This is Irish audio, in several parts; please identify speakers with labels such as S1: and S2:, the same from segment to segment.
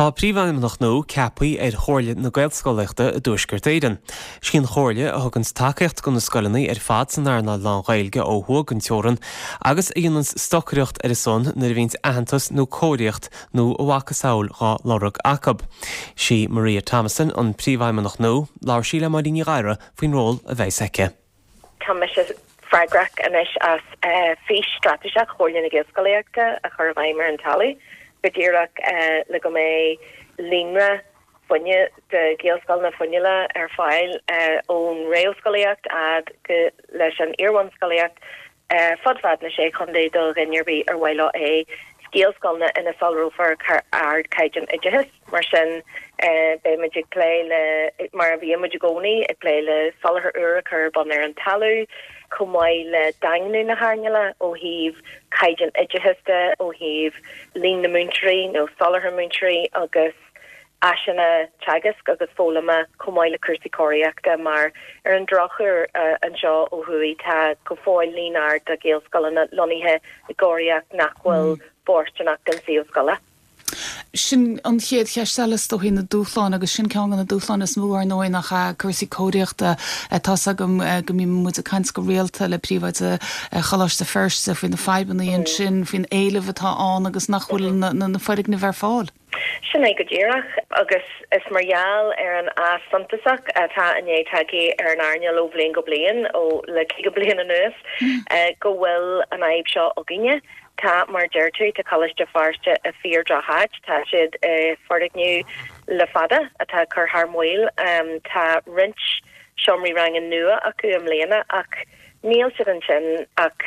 S1: Tá príomhhaim nach nó ceapaí ar chóirle na Gaelscoileachta a dúisgurt éidean. Cín chóirle a thugans takeíocht go na scoileannaí ar fad san airna lán Gaeilge ó thuag an teorann, agus a dhéanann stochreacht ar son na bhíns aitheantas nó cóiríocht nó óhacha saoil gá lorug acab. Sí Maria Thomason an príomhhaim nach nó, láir sí le mar daoine ghaire faoin ról a bheith aice.
S2: Tá me sé freigrach anis as fís strategiach chóirle na Gaelscoileachta a chur bhaimar an talí. Bedírak le go mé límra funne de Gaelscoil na funnela ar fáil ón réalscoileacht ag go leis an iarhanscoileacht fodfad na sé chundé do rinnearbí ar bhile é Gaelscoilna ina salrófar ard caiidean idehis mar sin be muidig lé le mar bhí muidig gcónaí ag lé le salthar ura chur ban ar an talú Comai le dainú na haarnela ó híh caiidean idehiste ó híh lín na múntrí nó solar múntrí agus asana teagas agus fólama comai le cursaí cóiríochta mar ar an drochur an seo ó thuí tá go fáil línar de Gaelscoilna loníthe i gcóiríocht nachhfuil bórteach den síoscoile.
S3: Sin an chéad chearsalas do hína dúchláin agus sin ceangan na dúchláin is mú ar nóí nach cursaí cóiríochta tá go mí mu a caiins go réalta le príomhaid chaláiste first faoin na febannaíon sin faoin éileh atá an agus nachhfuil na foirig na bhar fáil.
S2: Sin go ddíireach agus is margheall ar an as santasach atá ané taigi ar an airne ó bblion go blion ó le go blion an nuas go bhfuil an aib seo a gine. Tá mar deirtú tá choiste farste a fíordrahaid tá siad fordigniu le fada atá chur harmmuil tá rint siomrí rang an nua acu am léana ach níl siad an sin ach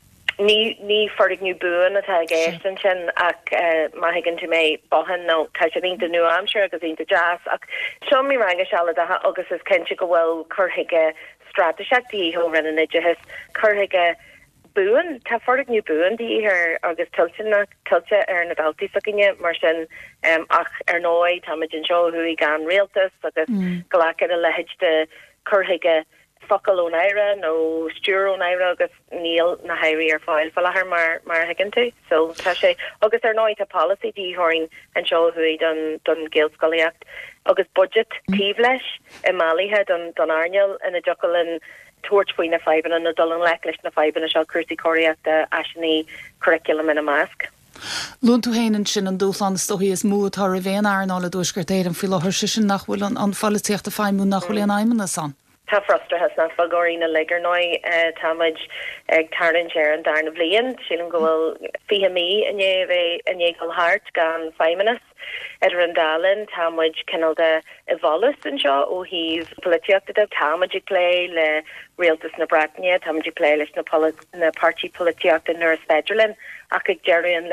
S2: ní fordigniu buan atá ggéist an sin ach maithigin tú mé bohan nó tá sé bhín de nua am sure agus bhín de jazz ach siomrí rang a sealathe agus is cinnte go bhfuil churthaige strategiachtaí ó rinne idehis churthaige buan tá fordig new buan die her agus tilte ar na dalty sakinne mar sin ach ar nói tamajin seo hui gan realtas agus galakad a leheid de curhiige fakal o naira no stuur o naira agus níl na hairi ar fáil fall haar mar higintu so tá sé agus ar nói tá policy die horing an seo hui don Gaelscoileacht agus budget tív leis I malihe don arneal in a jocolin torch foin na fiben an adul lelis na fiben a seo cursaí cóiríochta asní curriculum in a mask.
S3: Lún tú héanaan sin an dúchláin stoí is mútá a bhéon airnála dúisgurt éir an fiáthir sin nachhfuil an fallíocht a feimú nachhfuil an aimimena san.
S2: Tá frostra has na fagóína legar nói táid ag tarlinn sé an darna bblion sílan gohfuil fiha mí ané go hart gan feimimenas ar an dalin táid cenal de evolus an seo ó híh politiachta táid lé le réaltas na Bratne táid lé leis na party politiachta nuair Federlin ach ag Jerrian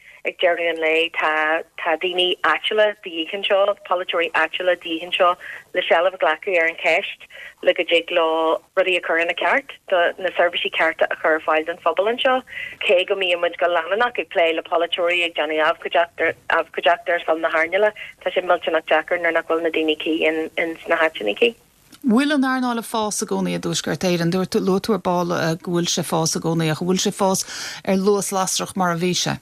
S2: lei tá daoine atla díhann seo politorí atla díhann seo le sellh glacu ar an ceist le go dig lá rudí a chur in a ceart na servicí cearta a chur fáil an fphobal an seo cé go míid go lanach ag lé le politorí ag Johnny afcoideachtar san na haarnela tá sé milteach Jackar nar nachhfuil na daoine cí in sna hatinicí.
S3: Bhfuil an airnála fás a gcónaí a dúisgurt éir an dúirt lótúir bála a bhfuil sé fás a gcónaí a bhfuil sé fás ar luas lasrach mar a bhí sé.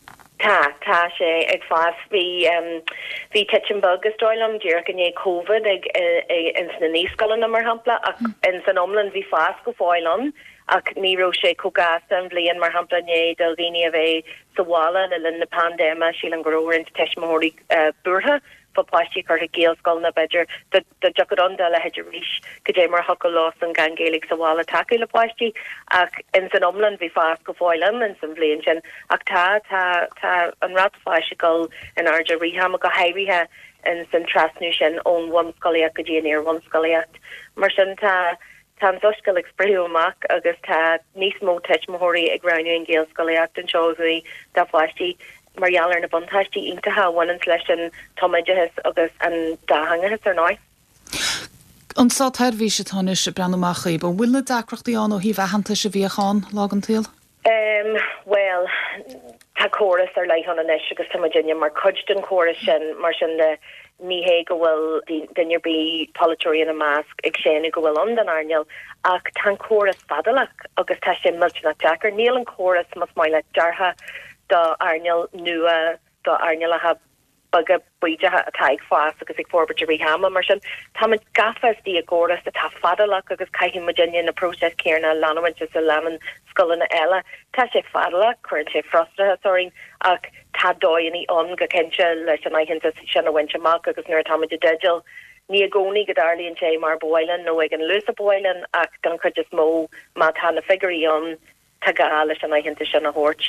S2: Tá sé ag fás hí Titchenbug is stoilm dúach an COVID ag in sna níoscoilena mar hampla ach in san omlan hí fás go fáilm ach níró sé cógas an bblion mar hampla né del daoine a bheith sahála le lin na pandéma sílan goróir in teismóirí buartha fopáistí chu Gaelscoil na beidir de jocadonda le heidir ríis go dé mar hoca lás an gan Gaelic sahála takeú le páistí ach in san omlan bhí fás go fáilm in san bblion sin ach tá an ratfáisiil in arja riham a go hairithe in san trasnú sin ón bhanscoileacht go dtíanaar bhanscoileacht mar sin tá an doscail exprú amach agus tá níos mó teismóirí ag ranú in Gaelscoileacht an seoí dá fáistí margheallar na buntáistí intathe bhain leis an tomaidehis agus an dáhangathes ar nói.
S3: An sátheir bhí sé táis se brenneachchaí, ba bhfuil na dacrochtaí an ó hí bheithananta se bhíáán lágan tíal?
S2: Well, tá choras ar leihan an is agus tamaidirne mar cuid den choras sin mar sin de níhé go bhfuil duinearbí politorí in a másc ag séna go bhfuil an den airneal ach tá choras fadalach agus tá sé milteach Jackar níl an choras mas mai le deartha do airneal nua do airneal a bag buide a taig fás agus ag forberí hama mar sin tá gafas dí agóras a tá fadalach agus caihin Virginia na proses céarna lanhaint sa leman scolanna eile tá sé fadalach chuir sé frostra soring ach tá dóinní on go kense leis an aihin sin a winseach agus nuair tá degel ní a gcónaí go darlíonn sé mar bhailen nó ag an luas a bhailen ach gan chud is mó má tá na figurí an tá leis an aihin sin a hort.